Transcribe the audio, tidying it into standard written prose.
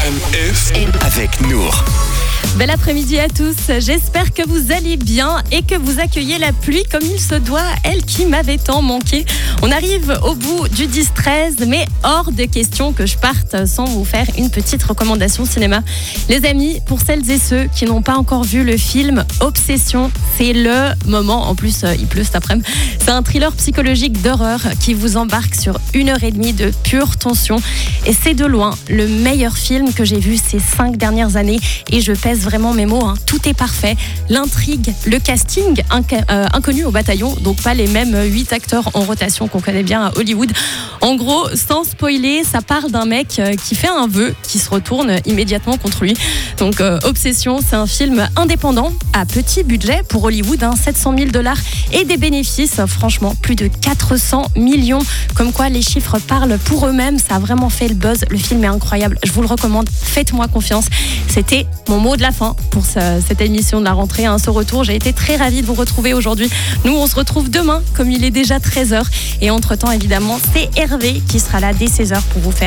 avec Nour. Bel après-midi à tous, j'espère que vous allez bien et que vous accueillez la pluie comme il se doit, elle qui m'avait tant manqué. On arrive au bout du 10-13, mais hors de question que je parte sans vous faire une petite recommandation cinéma. Les amis, pour celles et ceux qui n'ont pas encore vu le film Obsession, c'est le moment, en plus il pleut cet après-midi, c'est un thriller psychologique d'horreur qui vous embarque sur 1h30 de pure tension et c'est de loin le meilleur film que j'ai vu ces 5 dernières années et je pèse vraiment mes mots, tout est parfait. L'intrigue, le casting, inconnu au bataillon, donc pas les mêmes 8 acteurs en rotation qu'on connaît bien à Hollywood. En gros, sans spoiler, ça parle d'un mec qui fait un vœu qui se retourne immédiatement contre lui. Donc Obsession, c'est un film indépendant à petit budget pour Hollywood, 700 000 $ et des bénéfices, franchement, plus de 400 millions. Comme quoi, les chiffres parlent pour eux-mêmes, ça a vraiment fait le buzz. Le film est incroyable, je vous le recommande, faites-moi confiance. C'était mon mot de la fin pour cette émission de la rentrée. Ce retour, j'ai été très ravie de vous retrouver aujourd'hui. Nous, on se retrouve demain, comme il est déjà 13h. Et entre-temps, évidemment, c'est Hervé qui sera là dès 16h pour vous faire